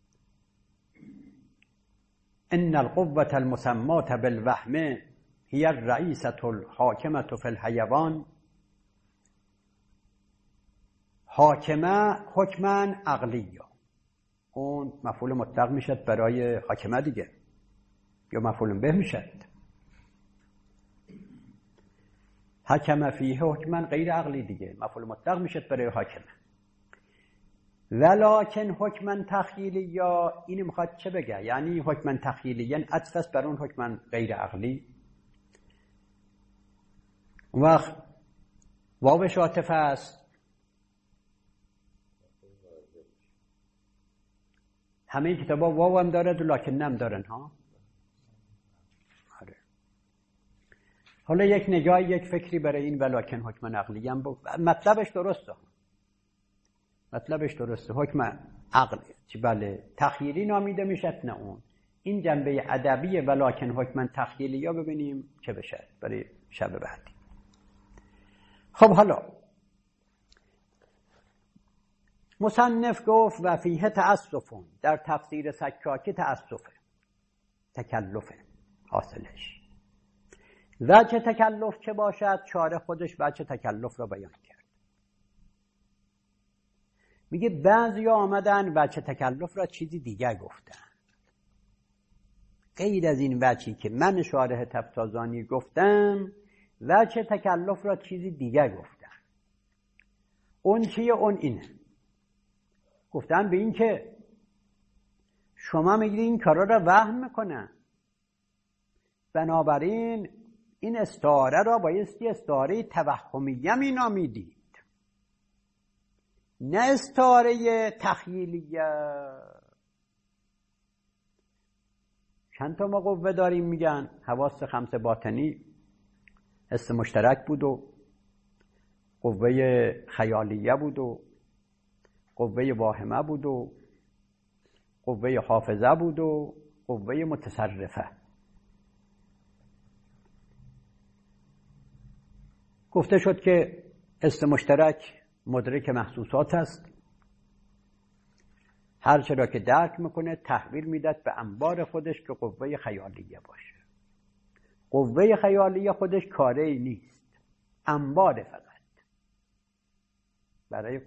ان القوة المسمات بالوهم هي الرئیسة الحاکمة فی الحیوان. حاکمه حکمن عقلیه، اون مفعول مطلق میشد برای حاکمه دیگه، یا مفعول به میشد. حکمه فیه حکمن غیر عقلی دیگه، مفعول مطلق میشد برای حاکمه. ولکن حکمن تخییلی یا اینی میخواد چه بگه؟ یعنی حکمن تخییلی یعنی عطف است بر اون حکمن غیر عقلی. اون وقت واوش عاطفه است. همه این کتابا واو هم دارد و لکن هم دارن ها. حالا یک نگاه یک فکری برای این ولکن حکمن عقلی هم مطلبش درسته. حکم عقلی بله تخییلی نامیده میشد نه اون. این جنبه ادبی ولکن حکمن تخییلی یا ببینیم چه بشه برای شب بعدی. خب حالا مصنف گفت و فیه تأسفون، در تفسیر سکاکی تکلفه حاصلش. وجه تکلف چه باشد؟ شارح خودش وجه تکلف را بیان کرد. میگه بعضیا آمدن وجه تکلف را چیزی دیگر گفتن، غیر از این وجهی که من شارح تفتازانی گفتم. وجه تکلف را چیزی دیگر گفتن. اون چیه؟ اون اینه، گفتن به این که شما میگید این کارا را وهم میکنن، بنابراین این استعاره را بایستی استعاره توهمیه می نامیدید، نه استعاره تخییلیه. چند تا ما قوه داریم میگن؟ حواس خمس باطنی، حس مشترک بود و قوه خیالیه بود و قوه واهمه بود و قوه حافظه بود و قوه متصرفه. گفته شد که حس مشترک مدرک محسوسات است، هر چرا که درک میکنه تحویل میداد به انبار خودش که قوه خیالیه باشه. قوه خیالیه خودش کاری نیست، انبار فقط برای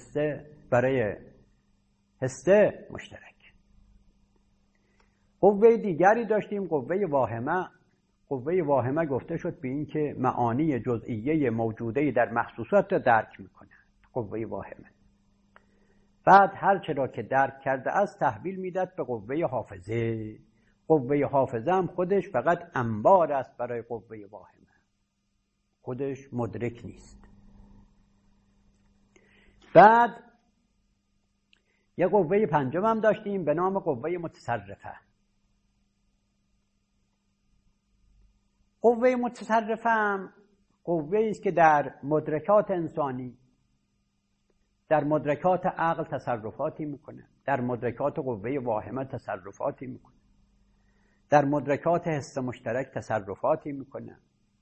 حس مشترک. قوه دیگری داشتیم، قوه واهمه. قوه واهمه گفته شد به این که معانی جزئیه موجوده در محسوسات را درک میکنه. قوه واهمه بعد هر چرا که درک کرده است تحویل میداد به قوه حافظه. قوه حافظه هم خودش فقط انبار است برای قوه واهمه، خودش مدرک نیست. بعد یک قوه پنجم هم داشتیم به نام قوه متصرفه. قوه متصرفه هم قوه است که در مدرکات انسانی، در مدرکات عقل تصرفاتی میکنه، در مدرکات قوه واهمه تصرفاتی میکنه، در مدرکات حس مشترک تصرفاتی میکنه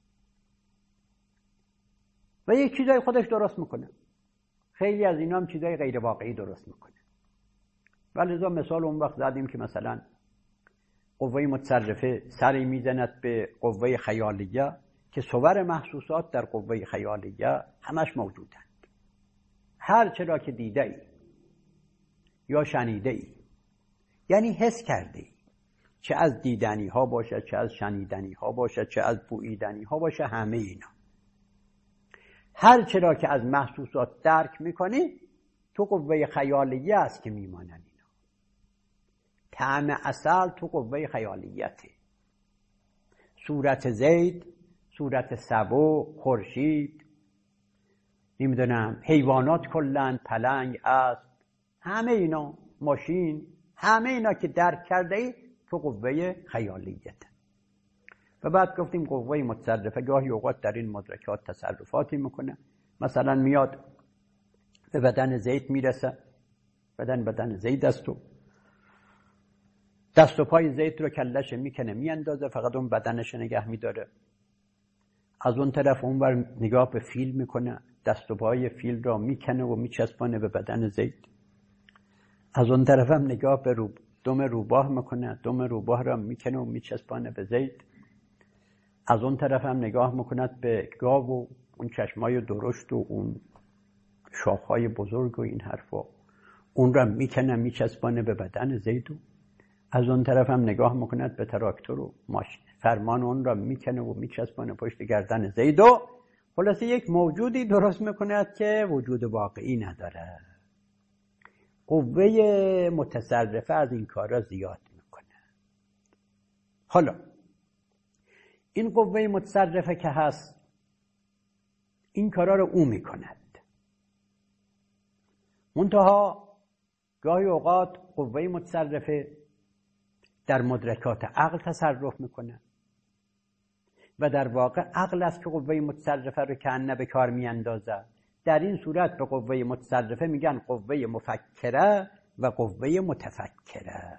و یک چیزای خودش درست میکنه. خیلی از اینا هم چیزای غیر واقعی درست میکنه. ولذا مثال اون وقت زدیم که مثلا قوه متصرفه سری میزند به قوه خیالیه که صور محسوسات در قوه خیالیه همش موجودند. هر چرا که دیده ای یا شنیده ای یعنی حس کرده ای، چه از دیدنی ها باشه، چه از شنیدنی ها باشه، چه از بوییدنی ها باشه، همه اینا هر چرا که از محسوسات درک میکنی تو قوه خیالیه است که میمانن اینا. طعم عسل تو قوه خیالیته، صورت زید، صورت سبو، خورشید، نمیدونم حیوانات کلن، پلنگ، اسب، همه اینا، ماشین، همه اینا که درک کرده ای تو قوه خیالیته. و بعد گفتیم قوه متصرفه گاهی اوقات در این مدرکات تصرفاتی میکنه، مثلا میاد به بدن زید میرسه، بدن زید است و دست و پای زید رو کلش میکنه میاندازه، فقط اون بدنش نگه میداره. از اون طرف اونور نگاه به فیل میکنه، دست و پای فیل رو میکنه و میچسبانه به بدن زید. از اون طرف هم نگاه به دم روباه میکنه، دم روباه رو میکنه و میچسبانه به زید. از اون طرف هم نگاه میکنه به گاو و اون چشمای درشت و اون شاخهای بزرگ و این حرفا، اون رو میکنه میچسبانه به بدن زید. و از اون طرف هم نگاه میکنه به تراکتور و ماشین، فرمان اون رو میکنه و میچسبانه پشت گردن زید. و خلاصه یک موجودی درست میکنه که وجود واقعی نداره. قوه متصرفه از این کارا زیاد میکنه. حالا این قوه متصرفه که هست این کارا رو او میکند. منتها گاهی اوقات قوه متصرفه در مدرکات عقل تصرف میکنه و در واقع عقل است که قوه متصرفه رو کنه به کار میاندازه. در این صورت به قوه متصرفه میگن قوه مفکره و قوه متفکره.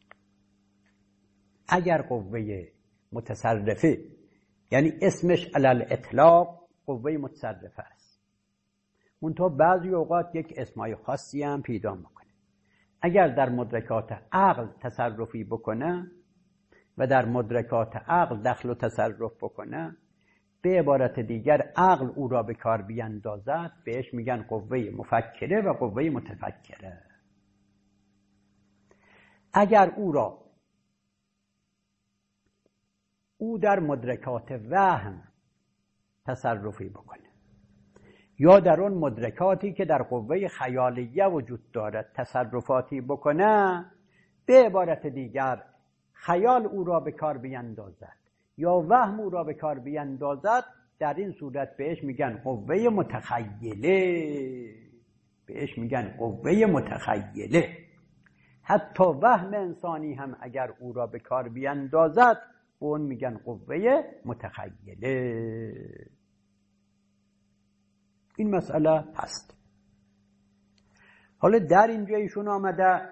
اگر قوه متصرفه یعنی اسمش علل اطلاق قوه متصرفه است، منتها بعضی اوقات یک اسمای خاصی هم پیدا میکنه. اگر در مدرکات عقل تصرفی بکنه و در مدرکات عقل دخل و تصرف بکنه، به عبارت دیگر عقل او را به کار بیندازد، بهش میگن قوه مفکره و قوه متفکره. اگر او در مدرکات وهم تصرفی بکنه یا در اون مدرکاتی که در قوه خیالیه وجود دارد تصرفاتی بکنه، به عبارت دیگر خیال او را به کار بیندازد یا وهم او را به کار بیندازد، در این صورت بهش میگن قوه متخیله. بهش میگن قوه متخیله. حتی وهم انسانی هم اگر او را به کار بیندازد اون میگن قوه متخیله. این مسئله هست. حالا در اینجا ایشون آمده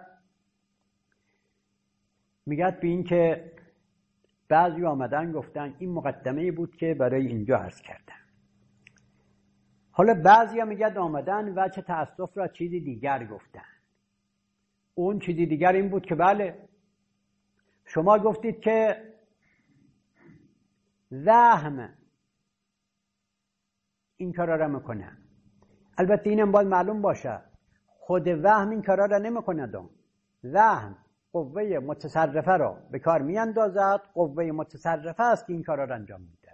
میگد به این که بعضی آمدن گفتن این مقدمه بود که برای اینجا عرض کردن. حالا بعضی میگد آمدن وجه تأسف را چیزی دیگر گفتن. اون چیزی دیگر این بود که بله شما گفتید که وهم این کارا را میکنه. البته اینم باید معلوم باشه خود وهم این کارا را نمیکنه. وهم قوه متصرفه را به کار میاندازد، قوه متصرفه است که این کارا را انجام میده.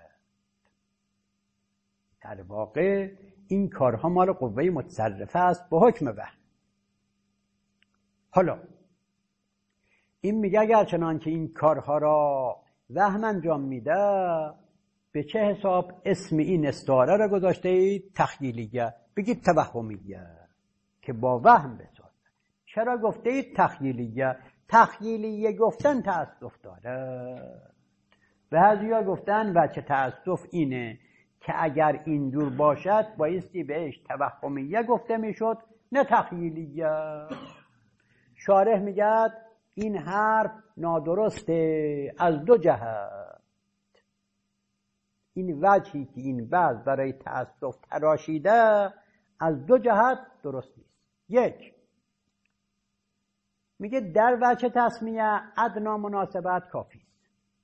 در واقع این کارها مال قوه متصرفه است به حکم وهم. حالا این میگه اگر چنان که این کارها را وهم انجام میده، به چه حساب اسم این استعاره را گذاشته اید تخیلیه؟ بگید توهمیه که با وهم بسازه. چرا گفته اید تخیلیه؟ تخیلیه گفتن تأسف داره. بعضیا گفتن وجه تأسف اینه که اگر اینجور باشد بایستی بهش توهمیه گفته میشد نه تخیلیه. شارح میگه این حرف نادرسته از دو جهت. این وجهی که این بعض برای تأسف تراشیده از دو جهت درست نیست. یک، میگه در وجه تسمیه ادنا مناسبت کافی است.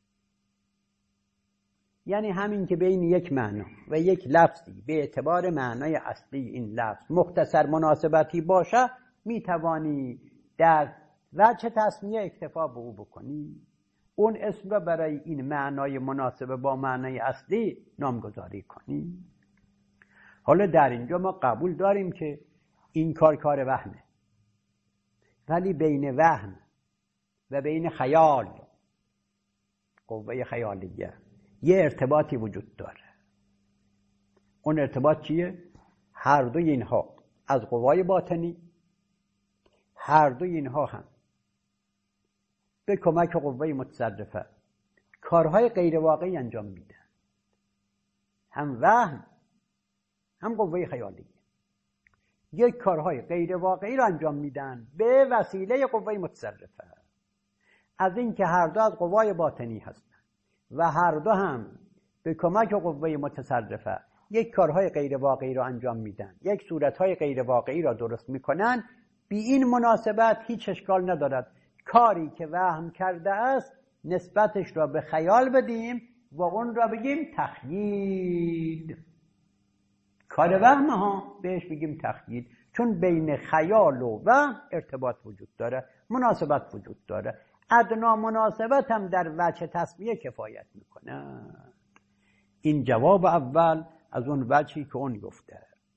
یعنی همین که بین یک معنا و یک لفظی به اعتبار معنای اصلی این لفظ مختصر مناسبتی باشه، میتوانی در وجه تسمیه اکتفا به او بکنی، اون اسم را برای این معنای مناسب با معنای اصلی نامگذاری کنی. حالا در اینجا ما قبول داریم که این کار وهمه، ولی بین وهم و بین خیال، قوه خیالیه، یه ارتباطی وجود داره. اون ارتباط چیه؟ هر دوی اینها از قوای باطنی، هر دوی اینها هم به کمک قوه متصرفه کارهای غیر واقعی انجام میدن. هم وهم هم قوه خیالی یک کارهای غیر واقعی رو انجام میدن به وسیله قوه متصرفه. از این که هر دو از قوای باطنی هستن و هر دو هم به کمک قوه متصرفه یک کارهای غیر واقعی رو انجام میدن، یک صورتهای غیر واقعی رو درست میکنن، بی این مناسبت هیچ اشکال ندارد کاری که وهم کرده است نسبتش را به خیال بدیم و اون را بگیم تخیل. کار وهم ها بهش بگیم تخیل، چون بین خیال و وهم ارتباط وجود داره، مناسبت وجود داره. ادنا مناسبت هم در وجه تسمیه کفایت میکنه. این جواب اول از اون وجهی که اون گفته.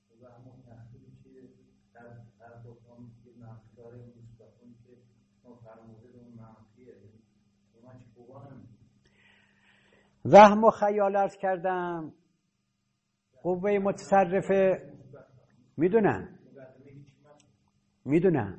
وهم و خیال عرض کردم قوه متصرفه میدونم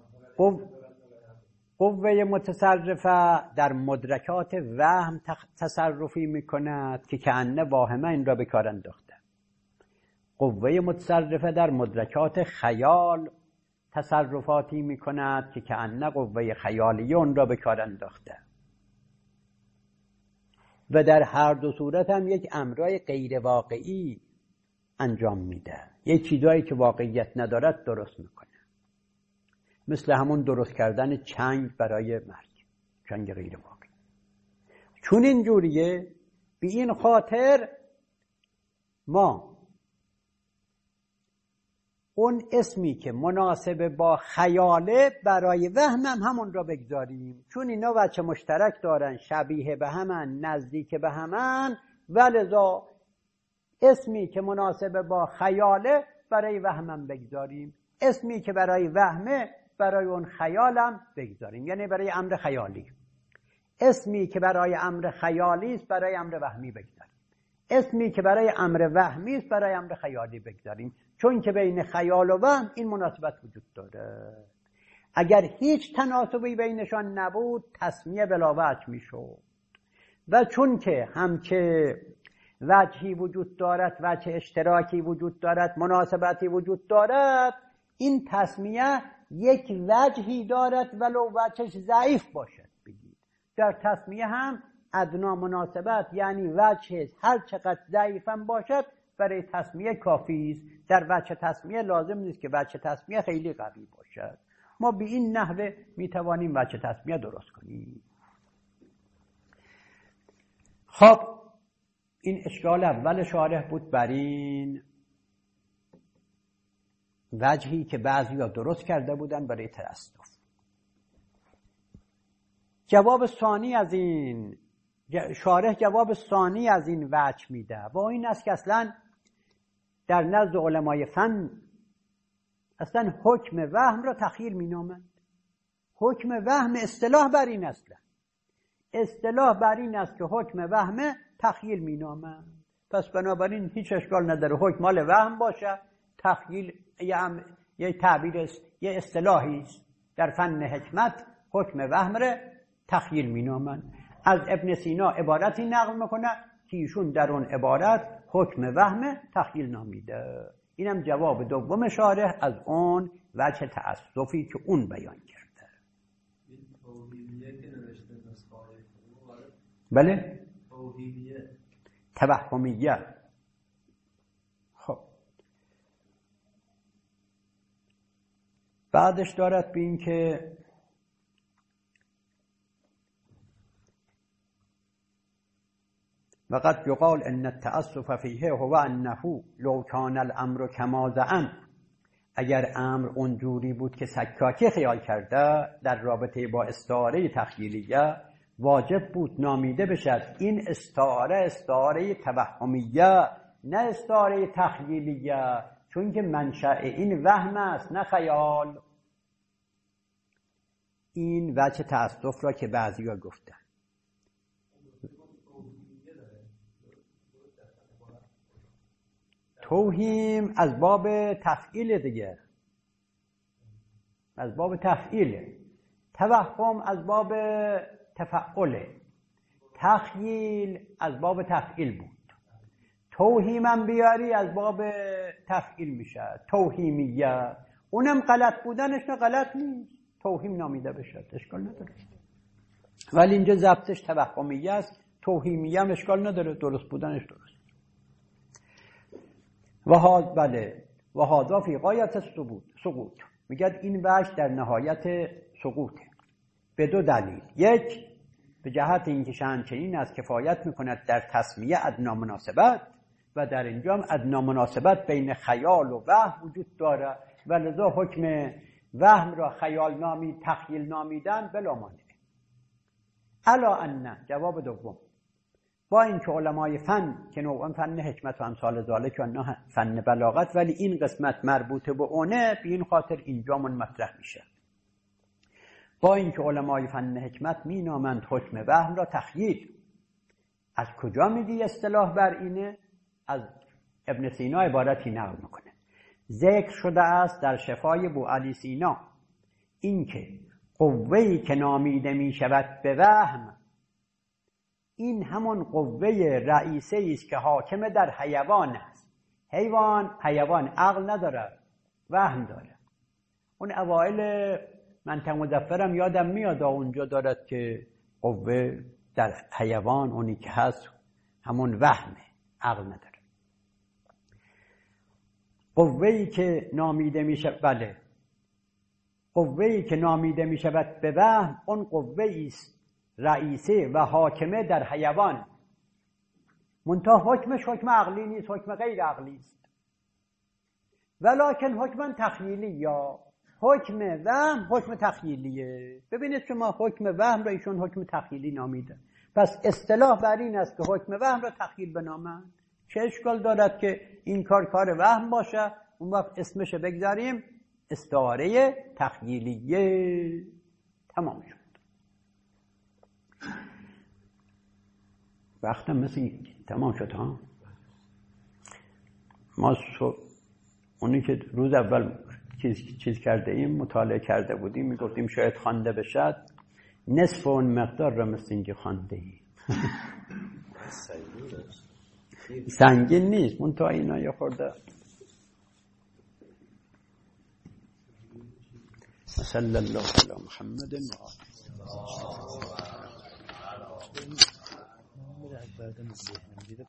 قوه متصرفه در مدرکات وهم تصرفی میکند که کأنه واهمه این را به کار انداخته. قوه متصرفه در مدرکات خیال تصرفاتی میکند که کأنه قوه خیالیه اون را به کار انداخته و در هر دو صورت هم یک امرای غیر واقعی انجام میده، یک چیزایی که واقعیت ندارد درست میکنه، مثل همون درست کردن چنگ برای مرگ، چنگ غیر واقعی. چون اینجوریه به این خاطر ما اون اسمی که مناسب با خیاله برای وهم هم همون را بگذاریم، چون اینا وجه مشترک دارن، شبیه به همن، نزدیک به همن، ولذا اسمی که مناسب با خیاله برای وهم هم بگذاریم، اسمی که برای وهمه برای اون خیالم بگذاریم، یعنی برای امر خیالی. اسمی که برای امر خیالی است برای امر وهمی بگذاریم، اسمی که برای امر وهمی است برای امر خیالی بگذاریم، چون که بین خیال و وهم این مناسبت وجود داره. اگر هیچ تناسبی بینشان نبود تسمیه بلا وجه میشد، و چون که هم که وجهی وجود دارد، وجه اشتراکی وجود دارد، مناسبتی وجود دارد، این تسمیه یک وجهی دارد ولو وجهش ضعیف باشد. بگید در تسمیه هم ادنا مناسبت، یعنی وجه هر چقدر ضعیفم باشد برای تسمیه کافی است. در وجه تسمیه لازم نیست که وجه تسمیه خیلی قوی باشد. ما به این نحوه میتوانیم وجه تسمیه درست کنیم. خب این اشکال اول شارح بود بر این وجهی که بعضی‌ها درست کرده بودن برای ترصف. جواب ثانی از این شارح جواب ثانی از این وجه میده و این است که اصلا در نزد علمای فن اصلا حکم وهم را تخیل مینامند. حکم وهم اصطلاح بر این است، اصطلاح بر این است که حکم وهم تخیل مینامند. پس بنابراین هیچ اشکال نداره حکم مال وهم باشه، تخیل یه تعبیر است، یه اصطلاحی است در فن حکمت، حکم وهم را تخیل مینامند. از ابن سینا عبارتی نقل میکنه که ایشون در اون عبارت حکم وهم تخیل نامیده. اینم جواب دوم شارح از اون وجه تعسفی که اون بیان کرده. بله؟ توهمیه. خب بعدش دارد به این که وقد يقال ان التأسف فيه هو انه لو كان الامر كما زعم اگر امر اونجوری بود که سکاکی خیال کرده در رابطه با استعاره تخیلیه واجب بود نامیده بشد این استعاره توهمیه نه استعاره تخیلیه، چون که منشأ این وهم است نه خیال. این وجه تأسف را که بعضی‌ها گفتن. توهیم از باب تفعیل دیگه، از باب تفعیله. توهم از باب تفعله. تخییل از باب تفعیل بود. توهیمم بیاری از باب تفعیل میشه. توهیمیه اونم غلط بودنش نه غلط نیست، توهیم نامیده بشه، اشکال نداره. ولی اینجا ضبطش توهمیه است، توهیمیه هم اشکال نداره، درست بودنش درست. و هذا فی غایت سقوط. میگه این وجه در نهایت سقوطه به دو دلیل. یک، به جهت اینکه شأن است کفایت میکند در تسمیه ادنا مناسبت و در اینجا هم ادنا مناسبت بین خیال و وهم وجود داره و لذا حکم وهم را خیال نامید، تخیل نامیدن بلا مانع. الا ان جواب دوم، با اینکه علمای فن که نوعا فن حکمت و امثال ذالک و نه فن بلاغت، ولی این قسمت مربوط به اونه، به این خاطر اینجا من مطرح میشه. با اینکه علمای فن حکمت می نامند حکم وهم را تخییل. از کجا میگی اصطلاح بر اینه؟ از ابن سینا عبارتی نقل میکنه. ذکر شده است در شفای بوعلی سینا اینکه قوه‌ای که نامیده می شود به وهم، این همون قوه رئیسه است که حاکم در حیوان است. حیوان عقل نداره، وهم داره. اون اوائل منطق مظفرم یادم میاد اونجا دارد که قوه در حیوان اونی که هست همون وهمه، عقل نداره. قوه‌ای که نامیده میشه، بله، قوه‌ای که نامیده میشود به وهم، اون قوه‌ای است رئیسه و حاکمه در حیوان. منتها حکمش حکم عقلی نیست، حکم غیر عقلی است. ولکن حکم تخییلی، یا حکم وهم حکم تخییلیه. ببینید شما حکم وهم را ایشون حکم تخییلی نامیده، پس اصطلاح بر این است که حکم وهم را تخییل بنامند. چه اشکال دارد که این کار وهم باشه؟ اون وقت اسمش بگذاریم استعاره تخییلیه. تمام شد. وقتم مثل تمام شد ها. ما اونی که روز اول چیز کرده ایم، مطالعه کرده بودیم، میگفتیم شاید خوانده بشد، نصف اون مقدار را مثل اینکه خوانده ایم. سنگین نیست، منتها اینا یه خورده. صلی الله علی محمد و آله.